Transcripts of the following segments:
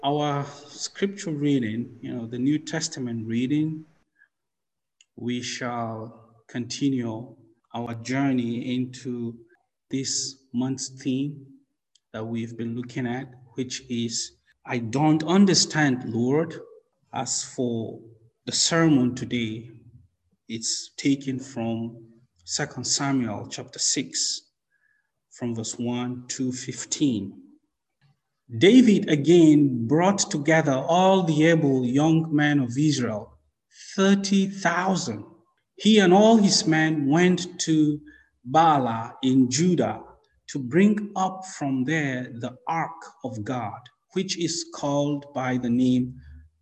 Our scripture reading, the New Testament reading, we shall continue our journey into this month's theme that we've been looking at, which is, I don't understand, Lord. As for the sermon today, it's taken from 2 Samuel chapter 6, from verse 1 to 15. David again brought together all the able young men of Israel, 30,000. He and all his men went to Baalah in Judah to bring up from there the ark of God, which is called by the name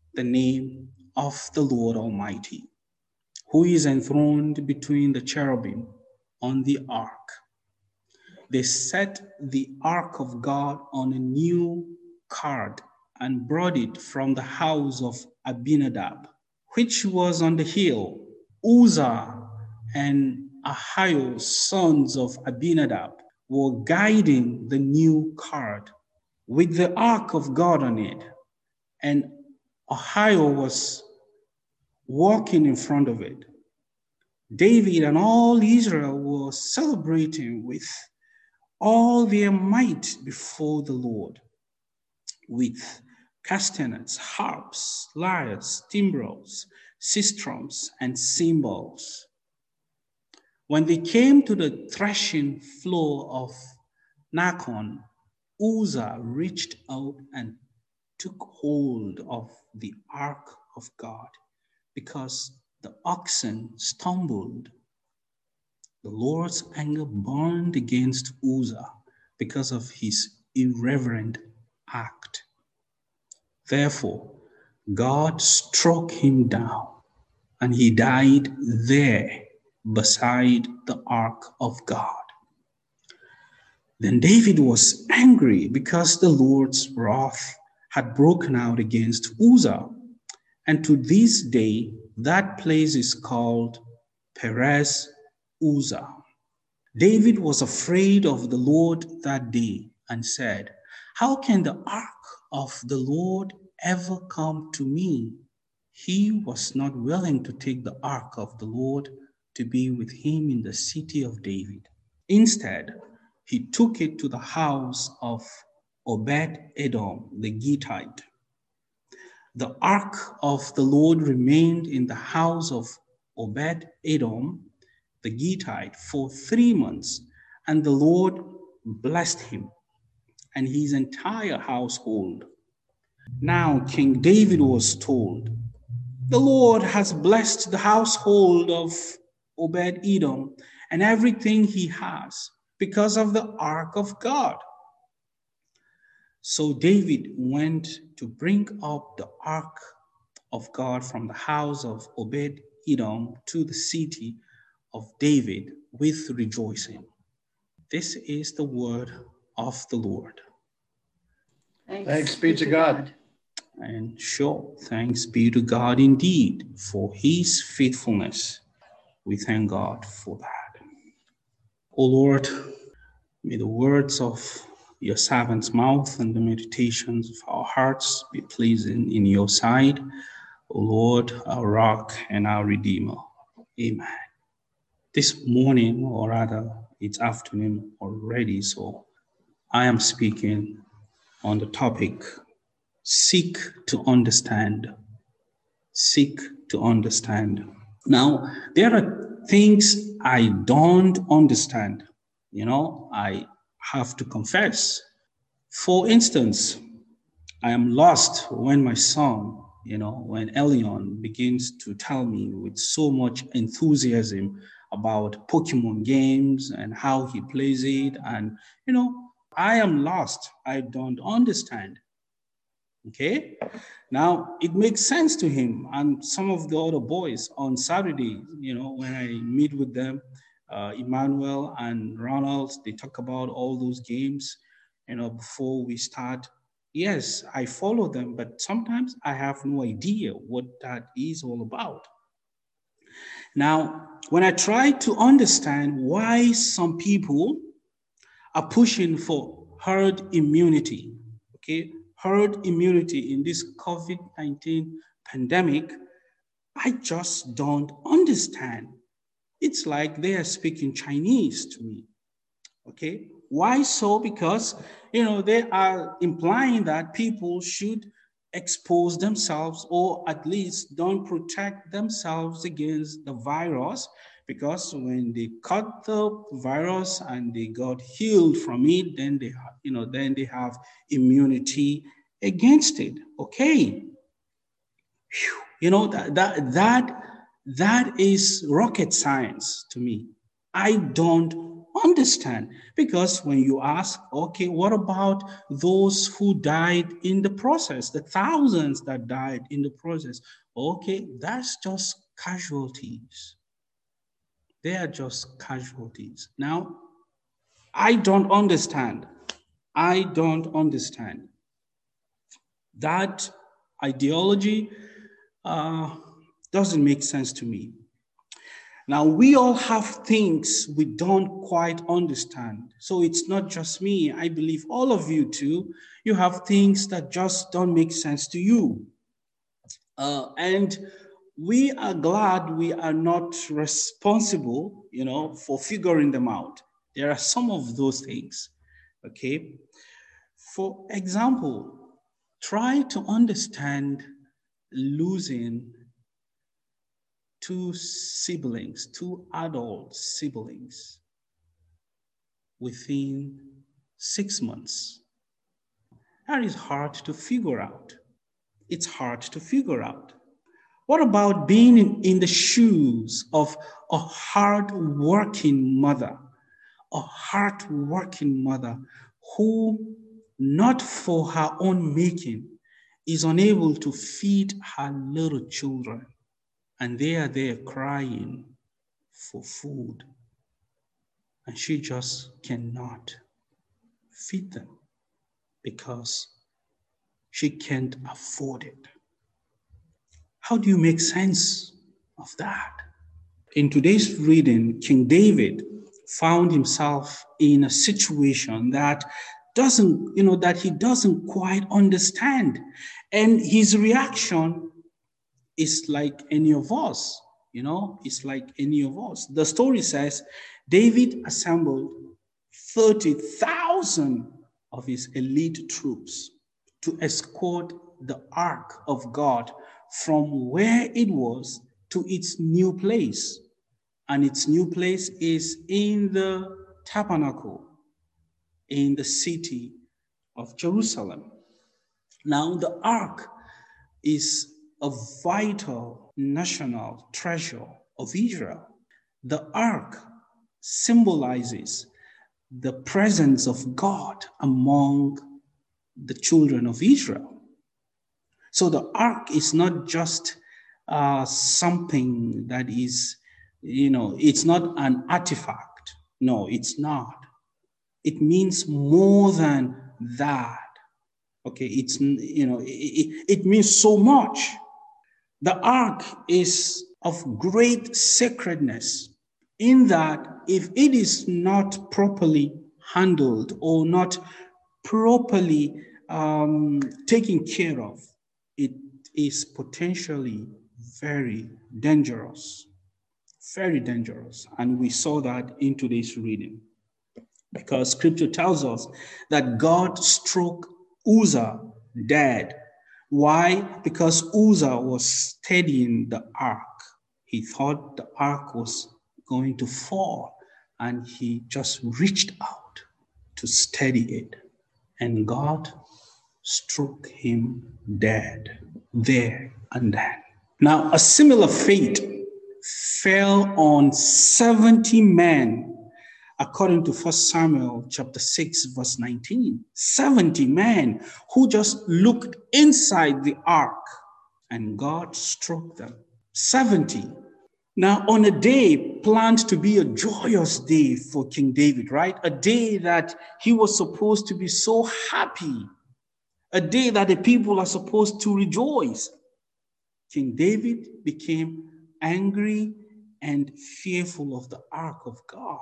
of the Lord Almighty, who is enthroned between the cherubim on the ark. They set the ark of God on a new cart and brought it from the house of Abinadab, which was on the hill. Uzzah and Ahio, sons of Abinadab, were guiding the new cart with the ark of God on it, and Ahio was walking in front of it. David and all Israel were celebrating with all their might before the Lord, with castanets, harps, lyres, timbrels, sistrums, and cymbals. When they came to the threshing floor of Nacon, Uzzah reached out and took hold of the ark of God, because the oxen stumbled. The Lord's anger burned against Uzzah because of his irreverent act. Therefore, God struck him down, and he died there beside the ark of God. Then David was angry because the Lord's wrath had broken out against Uzzah, and to this day that place is called Perez Uzzah. David was afraid of the Lord that day and said, "How can the ark of the Lord ever come to me?" He was not willing to take the ark of the Lord to be with him in the city of David. Instead, he took it to the house of Obed-Edom the Gittite. The ark of the Lord remained in the house of Obed-Edom the Gittite for 3 months, and the Lord blessed him and his entire household. Now King David was told, "The Lord has blessed the household of Obed-Edom and everything he has because of the ark of God." So David went to bring up the ark of God from the house of Obed-Edom to the city of David with rejoicing. This is the word of the Lord. Thanks be to God. And sure, thanks be to God indeed for his faithfulness. We thank God for that. O Lord, may the words of your servant's mouth and the meditations of our hearts be pleasing in your sight, O Lord, our rock and our redeemer. Amen. This morning, or rather, it's afternoon already, so I am speaking on the topic, seek to understand. Seek to understand. Now, there are things I don't understand. I have to confess. For instance, I am lost when my son, when Elion begins to tell me with so much enthusiasm about Pokemon games and how he plays it. And, I am lost. I don't understand. Okay? Now, it makes sense to him and some of the other boys on Saturday, when I meet with them, Emmanuel and Ronald, they talk about all those games, before we start. Yes, I follow them, but sometimes I have no idea what that is all about. Now, when I try to understand why some people are pushing for herd immunity, okay? herd immunity in this COVID-19 pandemic, I just don't understand. It's like they are speaking Chinese to me. Okay, why so? Because, they are implying that people should expose themselves, or at least don't protect themselves against the virus, because when they caught the virus and they got healed from it, then they have immunity against it. Okay, that is rocket science to me. I don't understand, because when you ask, okay, what about those who died in the process, the thousands that died in the process? Okay, that's just casualties. They are just casualties. Now, I don't understand. That ideology doesn't make sense to me. Now, we all have things we don't quite understand. So it's not just me. I believe all of you too. You have things that just don't make sense to you. And we are glad we are not responsible, for figuring them out. There are some of those things, okay? For example, try to understand losing two adult siblings within 6 months. That is hard to figure out. It's hard to figure out. What about being in the shoes of a hard-working mother who, not for her own making, is unable to feed her little children, and they are there crying for food, and she just cannot feed them because she can't afford it? How do you make sense of that? In today's reading, King David found himself in a situation that he doesn't quite understand. And his reaction is like any of us, it's like any of us. The story says David assembled 30,000 of his elite troops to escort the ark of God from where it was to its new place. And its new place is in the tabernacle in the city of Jerusalem. Now, the ark is a vital national treasure of Israel. The ark symbolizes the presence of God among the children of Israel. So the ark is not just something that is, it's not an artifact. No, it's not. It means more than that. Okay, it means so much. The ark is of great sacredness, in that if it is not properly handled or not properly taken care of, it is potentially very dangerous. Very dangerous. And we saw that in today's reading, because scripture tells us that God struck Uzzah dead. Why? Because Uzzah was steadying the ark. He thought the ark was going to fall, and he just reached out to steady it. And God struck him dead there and then. Now, a similar fate fell on 70 men, according to 1 Samuel chapter 6, verse 19. 70 men who just looked inside the ark, and God struck them. 70. Now, on a day planned to be a joyous day for King David, right? A day that he was supposed to be so happy. A day that the people are supposed to rejoice. King David became angry and fearful of the ark of God.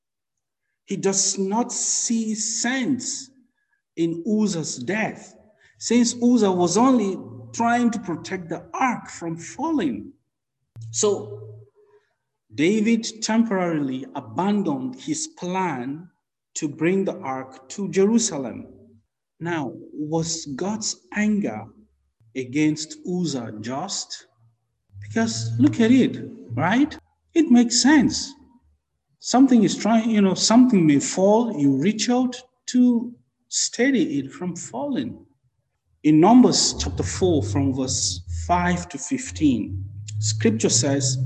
He does not see sense in Uzzah's death. since Uzzah was only trying to protect the ark from falling. So David temporarily abandoned his plan to bring the ark to Jerusalem. Now, was God's anger against Uzzah just? Because look at it, right? It makes sense. Something is trying, something may fall, you reach out to steady it from falling. In Numbers chapter 4, from verse 5 to 15, scripture says,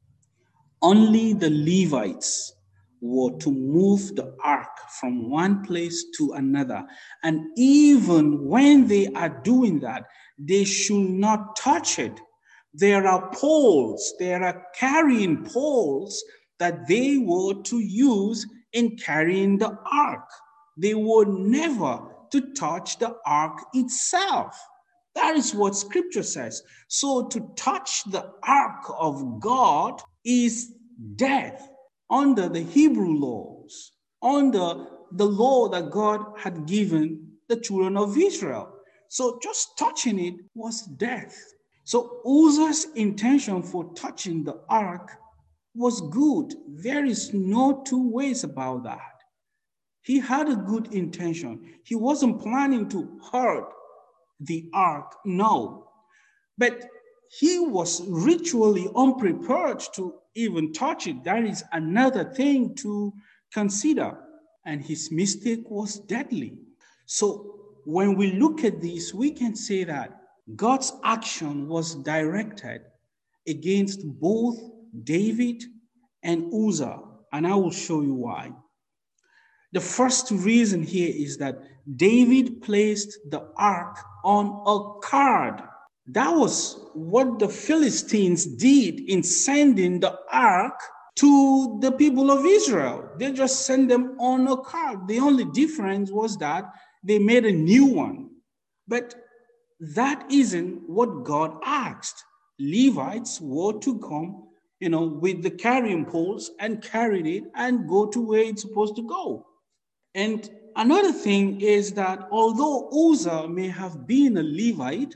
only the Levites were to move the ark from one place to another. And even when they are doing that, they should not touch it. There are poles, there are carrying poles that they were to use in carrying the ark. They were never to touch the ark itself. That is what scripture says. So to touch the ark of God is death under the Hebrew laws, under the law that God had given the children of Israel. So just touching it was death. So Uzzah's intention for touching the ark was good. There is no two ways about that. He had a good intention. He wasn't planning to hurt the ark, no. But he was ritually unprepared to even touch it. That is another thing to consider. And his mistake was deadly. So when we look at this, we can say that God's action was directed against both David and Uzzah. And I will show you why. The first reason here is that David placed the ark on a cart. That was what the Philistines did in sending the ark to the people of Israel. They just sent them on a cart. The only difference was that they made a new one. But that isn't what God asked. Levites were to come, with the carrying poles and carried it and go to where it's supposed to go. And another thing is that although Uzzah may have been a Levite,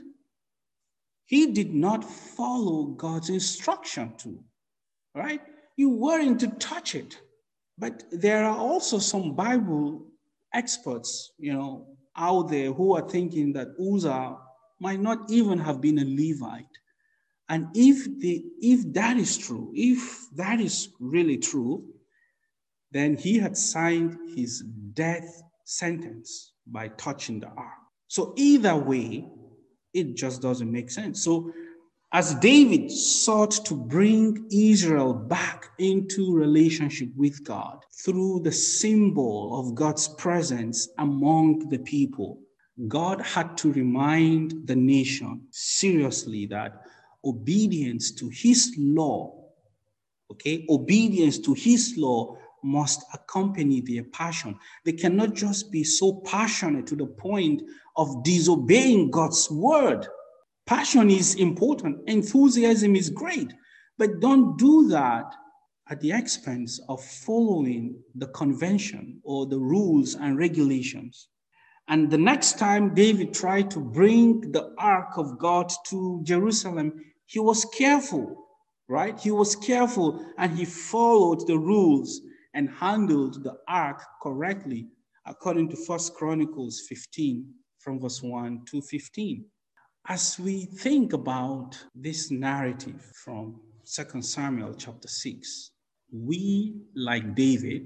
he did not follow God's instruction to, right? You weren't to touch it. But there are also some Bible experts, out there who are thinking that Uzzah might not even have been a Levite. And if that is true, if that is really true, then he had signed his death sentence by touching the ark. So either way, it just doesn't make sense. So as David sought to bring Israel back into relationship with God through the symbol of God's presence among the people, God had to remind the nation seriously that obedience to his law, obedience to his law must accompany their passion. They cannot just be so passionate to the point of disobeying God's word. Passion is important. Enthusiasm is great. But don't do that at the expense of following the convention or the rules and regulations. And the next time David tried to bring the ark of God to Jerusalem, he was careful, right? He was careful and he followed the rules and handled the ark correctly, according to 1 Chronicles 15, from verse 1 to 15. As we think about this narrative from 2 Samuel chapter 6, we, like David,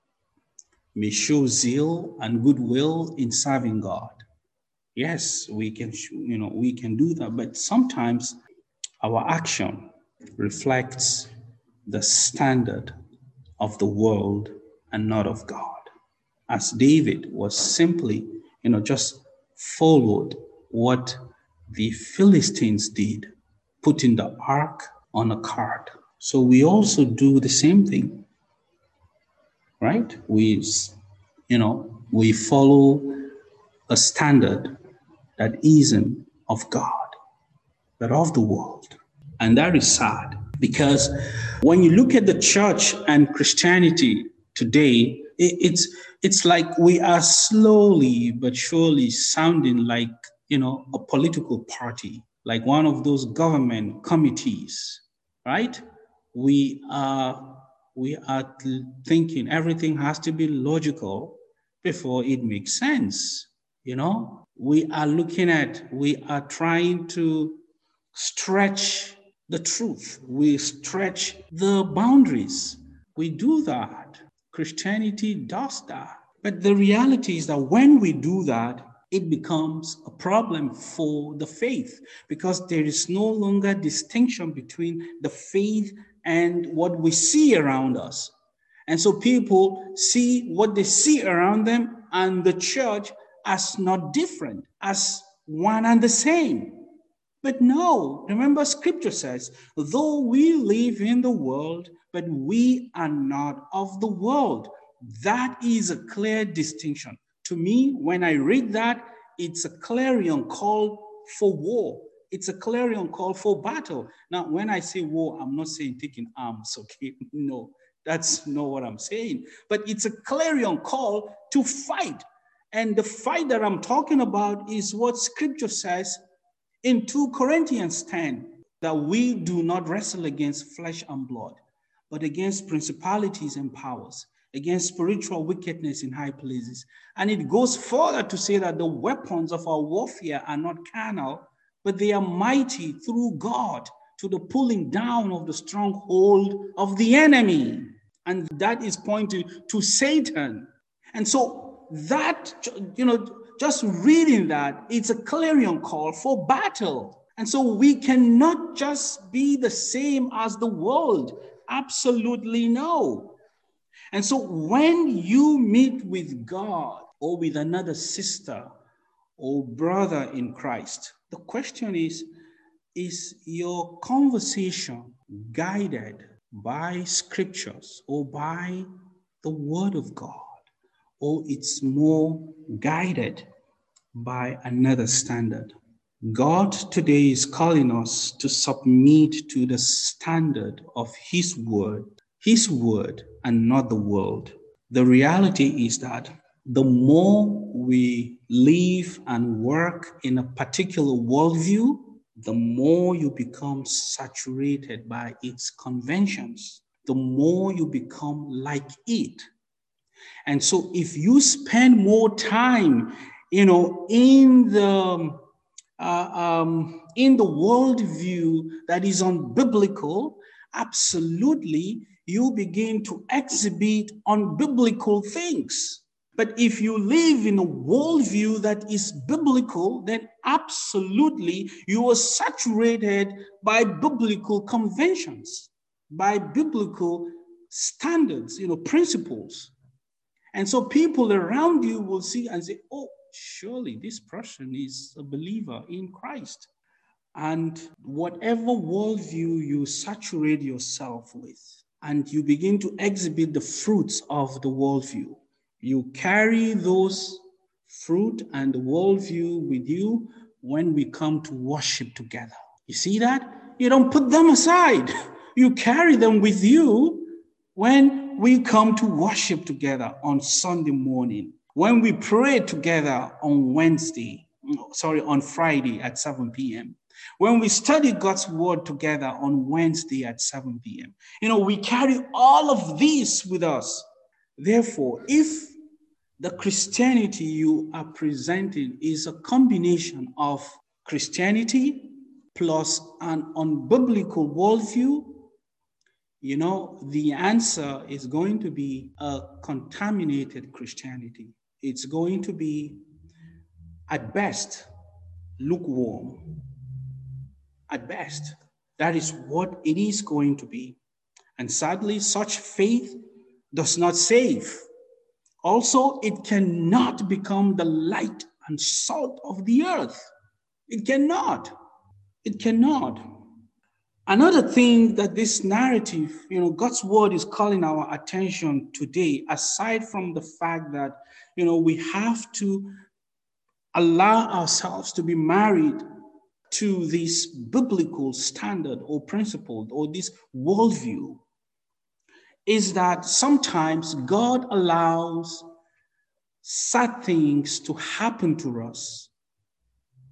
may show zeal and goodwill in serving God. Yes, we can do that, but sometimes our action reflects the standard of the world and not of God. As David was simply, just followed what the Philistines did, putting the ark on a cart. So we also do the same thing, right? We follow a standard that isn't of God, but of the world. And that is sad, because when you look at the church and Christianity today, it's like we are slowly but surely sounding like a political party, like one of those government committees, right? We are thinking everything has to be logical before it makes sense. We are trying to stretch the truth. We stretch the boundaries. We do that. Christianity does that. But the reality is that when we do that, it becomes a problem for the faith, because there is no longer distinction between the faith and what we see around us. And so people see what they see around them and the church as not different, as one and the same. But no, remember scripture says, though we live in the world, but we are not of the world. That is a clear distinction. To me, when I read that, it's a clarion call for war. It's a clarion call for battle. Now, when I say war, I'm not saying taking arms, okay? No, that's not what I'm saying. But it's a clarion call to fight. And the fight that I'm talking about is what scripture says in 2 Corinthians 10, that we do not wrestle against flesh and blood, but against principalities and powers, against spiritual wickedness in high places. And it goes further to say that the weapons of our warfare are not carnal, but they are mighty through God to the pulling down of the stronghold of the enemy. And that is pointing to Satan. And so that, just reading that, it's a clarion call for battle. And so we cannot just be the same as the world. Absolutely no. And so when you meet with God or with another sister or brother in Christ, the question is your conversation guided by scriptures or by the word of God, or it's more guided by another standard? God today is calling us to submit to the standard of His word and not the world. The reality is that the more we live and work in a particular worldview, the more you become saturated by its conventions, the more you become like it. And so if you spend more time, in the worldview that is unbiblical, absolutely, you begin to exhibit unbiblical things. But if you live in a worldview that is biblical, then absolutely you are saturated by biblical conventions, by biblical standards, principles. And so people around you will see and say, oh, surely this person is a believer in Christ. And whatever worldview you saturate yourself with, and you begin to exhibit the fruits of the worldview, you carry those fruit and the worldview with you when we come to worship together. You see that? You don't put them aside. You carry them with you when we come to worship together on Sunday morning, when we pray together on Friday at 7 p.m., when we study God's word together on Wednesday at 7 p.m. We carry all of these with us. Therefore, if the Christianity you are presenting is a combination of Christianity plus an unbiblical worldview, the answer is going to be a contaminated Christianity. It's going to be, at best, lukewarm. At best, that is what it is going to be. And sadly, such faith does not save. Also, it cannot become the light and salt of the earth. It cannot. It cannot. Another thing that this narrative, God's word is calling our attention today, aside from the fact that, we have to allow ourselves to be married to this biblical standard or principle or this worldview, is that sometimes God allows sad things to happen to us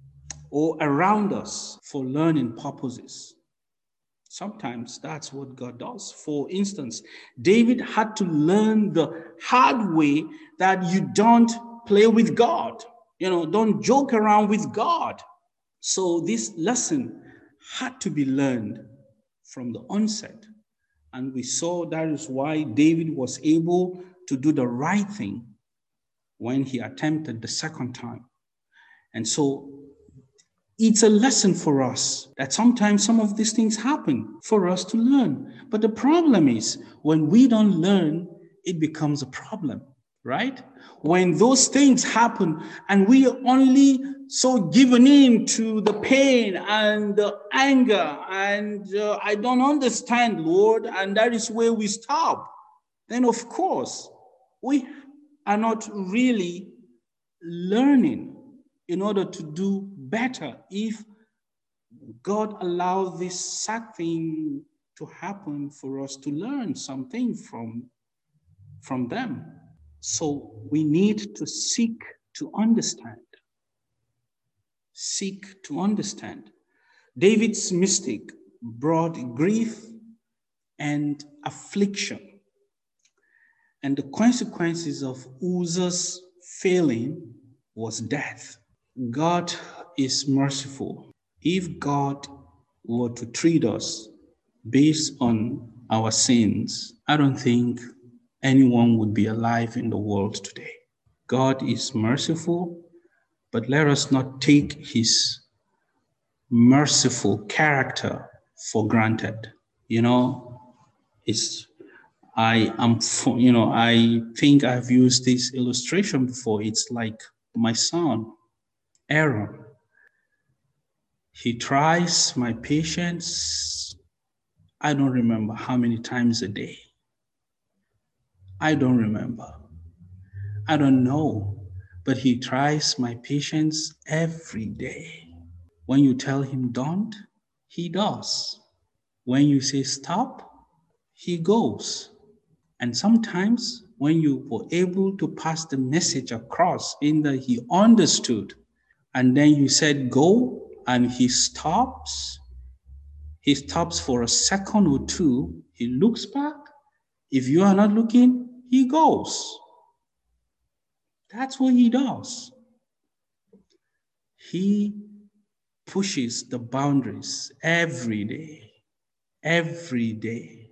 or around us for learning purposes. Sometimes that's what God does. For instance, David had to learn the hard way that you don't play with God. Don't joke around with God. So this lesson had to be learned from the onset. And we saw that is why David was able to do the right thing when he attempted the second time. And so it's a lesson for us that sometimes some of these things happen for us to learn. But the problem is when we don't learn, it becomes a problem, right? When those things happen and we are only so given in to the pain and the anger and I don't understand, Lord, and that is where we stop, then of course we are not really learning in order to do better. If God allowed this sad thing to happen for us to learn something from them. So we need to seek to understand. Seek to understand. David's mistake brought grief and affliction. And the consequences of Uzzah's failing was death. God is merciful. If God were to treat us based on our sins, I don't think anyone would be alive in the world today. God is merciful, but let us not take his merciful character for granted. I think I've used this illustration before. It's like my son, Aaron. He tries my patience, I don't remember how many times a day. I don't remember. I don't know. But he tries my patience every day. When you tell him don't, he does. When you say stop, he goes. And sometimes when you were able to pass the message across in that he understood, and then you said go, and he stops for a second or two, he looks back. If you are not looking, he goes. That's what he does. He pushes the boundaries every day. Every day.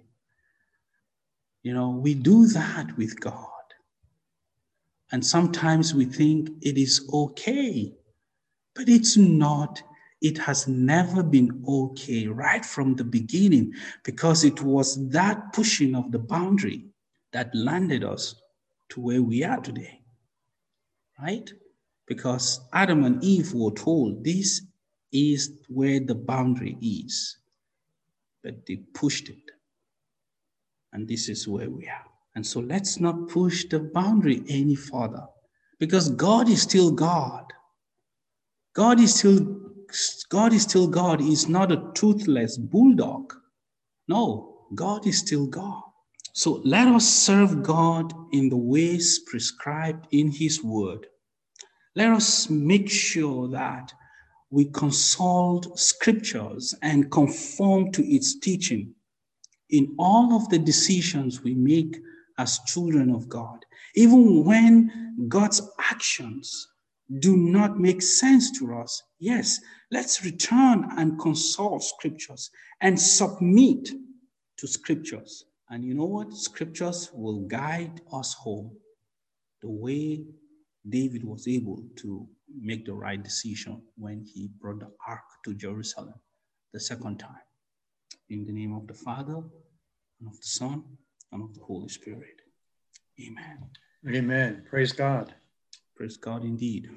We do that with God. And sometimes we think it is okay, but it's not. It has never been okay right from the beginning, because it was that pushing of the boundary that landed us to where we are today, right? Because Adam and Eve were told this is where the boundary is, but they pushed it, and this is where we are. And so let's not push the boundary any further, because God is still God. God is still God. He's not a toothless bulldog. No, God is still God. So let us serve God in the ways prescribed in his word. Let us make sure that we consult scriptures and conform to its teaching in all of the decisions we make as children of God. Even when God's actions do not make sense to us, yes, let's return and consult scriptures and submit to scriptures. And you know what? Scriptures will guide us home the way David was able to make the right decision when he brought the ark to Jerusalem the second time. In the name of the Father, and of the Son, and of the Holy Spirit. Amen. Amen. Praise God. Praise God indeed.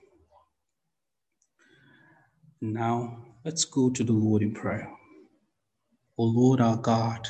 Now, let's go to the Lord in prayer. O Lord our God,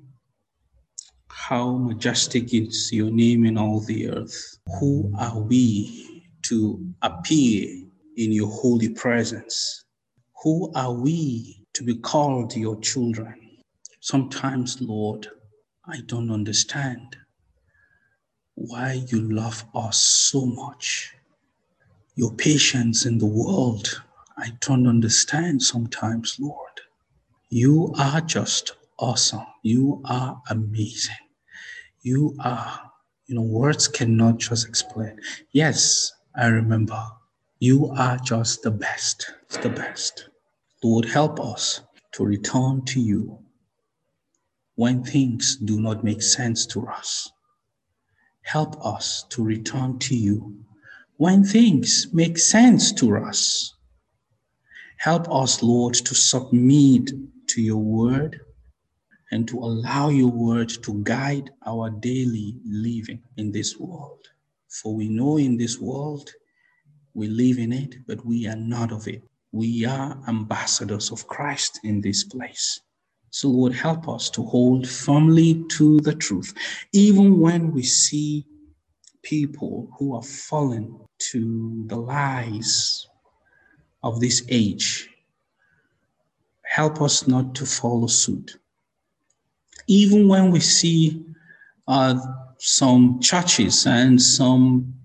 how majestic is your name in all the earth. Who are we to appear in your holy presence? Who are we to be called your children? Sometimes, Lord, I don't understand why you love us so much. Your patience in the world I don't understand sometimes, Lord. You are just awesome. You are amazing. You are, words cannot just explain. Yes, I remember. You are just the best. It's the best. Lord, help us to return to you when things do not make sense to us. Help us to return to you when things make sense to us. Help us, Lord, to submit to your word and to allow your word to guide our daily living in this world. For we know in this world, we live in it, but we are not of it. We are ambassadors of Christ in this place. So Lord, help us to hold firmly to the truth, even when we see people who are fallen to the lies of this age. Help us not to follow suit. Even when we see some churches and some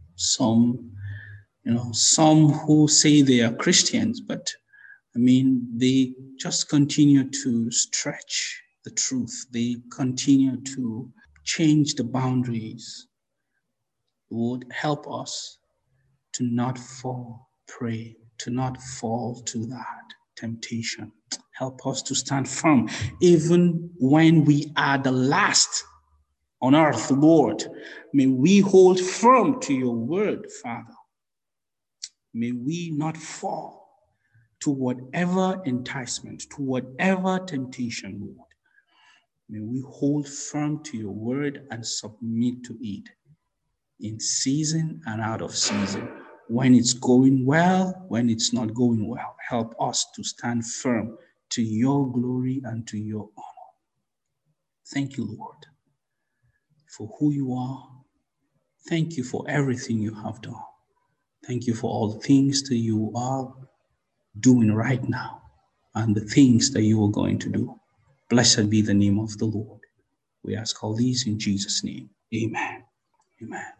who say they are Christians, but they just continue to stretch the truth. They continue to change the boundaries. Lord, help us to not fall prey, to not fall to that temptation. Help us to stand firm, even when we are the last on earth, Lord. May we hold firm to your word, Father. May we not fall to whatever enticement, to whatever temptation, Lord. May we hold firm to your word and submit to it in season and out of season. When it's going well, when it's not going well, help us to stand firm to your glory and to your honor. Thank you, Lord, for who you are. Thank you for everything you have done. Thank you for all the things that you are doing right now and the things that you are going to do. Blessed be the name of the Lord. We ask all these in Jesus' name. Amen. Amen.